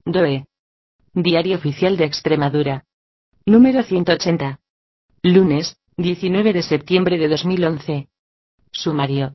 DOE. Diario Oficial de Extremadura. Número 180. Lunes, 19 de septiembre de 2011. Sumario.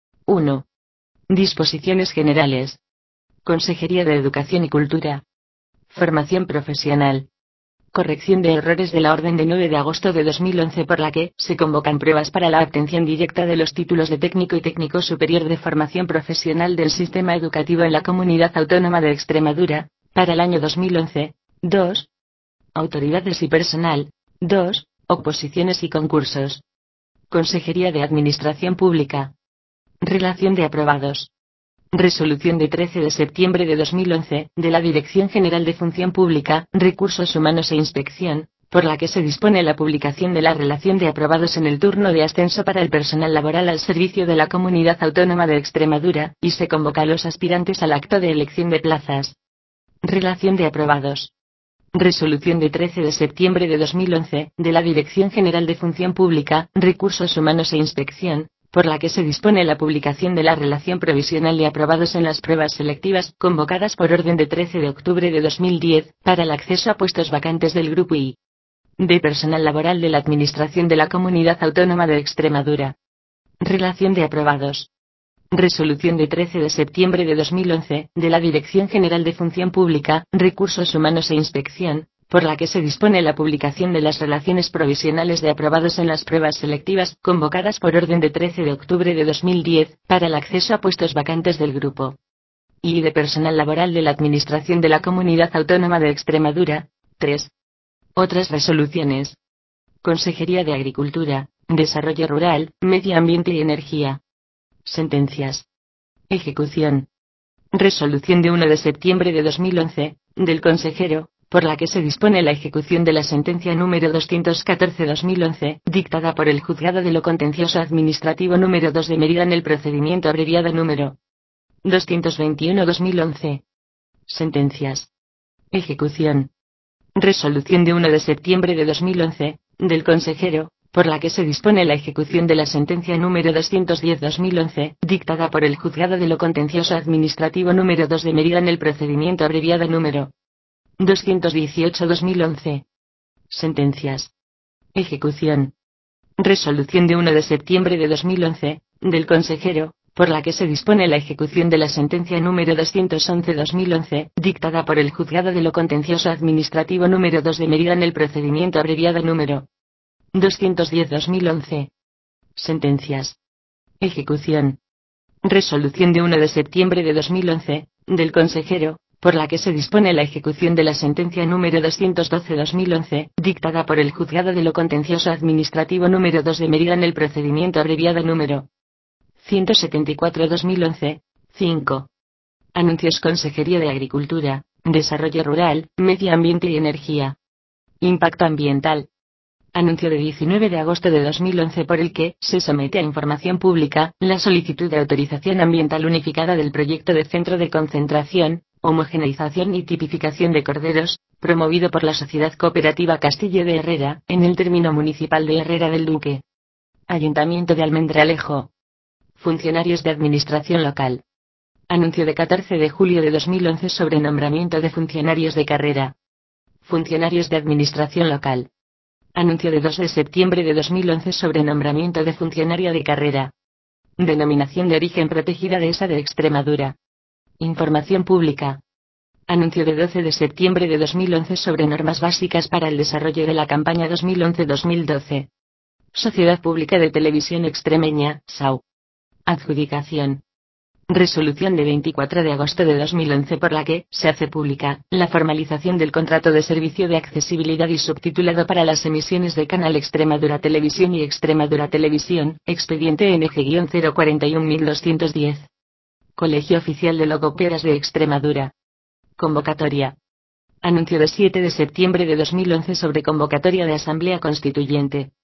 1. Disposiciones generales. Consejería de Educación y Cultura. Formación profesional. Corrección de errores de la orden de 9 de agosto de 2011 por la que se convocan pruebas para la obtención directa de los títulos de técnico y técnico superior de formación profesional del sistema educativo en la Comunidad Autónoma de Extremadura, para el año 2011. 2. Autoridades y personal. 2. Oposiciones y concursos. Consejería de Administración Pública. Relación de aprobados. Resolución de 13 de septiembre de 2011, de la Dirección General de Función Pública, Recursos Humanos e Inspección, por la que se dispone la publicación de la relación de aprobados en el turno de ascenso para el personal laboral al servicio de la Comunidad Autónoma de Extremadura, y se convoca a los aspirantes al acto de elección de plazas. Relación de aprobados. Resolución de 13 de septiembre de 2011, de la Dirección General de Función Pública, Recursos Humanos e Inspección, por la que se dispone la publicación de la relación provisional de aprobados en las pruebas selectivas, convocadas por orden de 13 de octubre de 2010, para el acceso a puestos vacantes del Grupo I. de personal laboral de la Administración de la Comunidad Autónoma de Extremadura. Relación de aprobados. Resolución de 13 de septiembre de 2011, de la Dirección General de Función Pública, Recursos Humanos e Inspección, por la que se dispone la publicación de las relaciones provisionales de aprobados en las pruebas selectivas, convocadas por orden de 13 de octubre de 2010, para el acceso a puestos vacantes del Grupo I de personal laboral de la Administración de la Comunidad Autónoma de Extremadura. 3. Otras resoluciones. Consejería de Agricultura, Desarrollo Rural, Medio Ambiente y Energía. Sentencias. Ejecución. Resolución de 1 de septiembre de 2011, del consejero, por la que se dispone la ejecución de la sentencia número 214/2011, dictada por el Juzgado de lo Contencioso Administrativo número 2 de Mérida en el procedimiento abreviado número 221/2011. Sentencias. Ejecución. Resolución de 1 de septiembre de 2011, del consejero, por la que se dispone la ejecución de la sentencia número 210/2011, dictada por el Juzgado de lo Contencioso Administrativo número 2 de Mérida en el procedimiento abreviado número 218/2011. Sentencias. Ejecución. Resolución de 1 de septiembre de 2011, del consejero, por la que se dispone la ejecución de la sentencia número 211/2011, dictada por el Juzgado de lo Contencioso Administrativo número 2 de Mérida en el procedimiento abreviado número 210/2011. Sentencias. Ejecución. Resolución de 1 de septiembre de 2011, del consejero, por la que se dispone la ejecución de la sentencia número 212/2011, dictada por el Juzgado de lo Contencioso Administrativo número 2 de Mérida en el procedimiento abreviado número 174/2011. 5. Anuncios. Consejería de Agricultura, Desarrollo Rural, Medio Ambiente y Energía. Impacto ambiental. Anuncio de 19 de agosto de 2011 por el que se somete a información pública la solicitud de autorización ambiental unificada del proyecto de centro de concentración, homogeneización y tipificación de corderos, promovido por la Sociedad Cooperativa Castillo de Herrera, en el término municipal de Herrera del Duque. Ayuntamiento de Almendralejo. Funcionarios de Administración Local. Anuncio de 14 de julio de 2011 sobre nombramiento de funcionarios de carrera. Funcionarios de Administración Local. Anuncio de 2 de septiembre de 2011 sobre nombramiento de funcionario de carrera. Denominación de origen protegida dehesa de Extremadura. Información pública. Anuncio de 12 de septiembre de 2011 sobre normas básicas para el desarrollo de la campaña 2011-2012. Sociedad Pública de Televisión Extremeña, SAU. Adjudicación. Resolución de 24 de agosto de 2011 por la que se hace pública la formalización del contrato de servicio de accesibilidad y subtitulado para las emisiones de Canal Extremadura Televisión y Extremadura Televisión, expediente NG-041210. Colegio Oficial de Logopedas de Extremadura. Convocatoria. Anuncio de 7 de septiembre de 2011 sobre convocatoria de Asamblea Constituyente.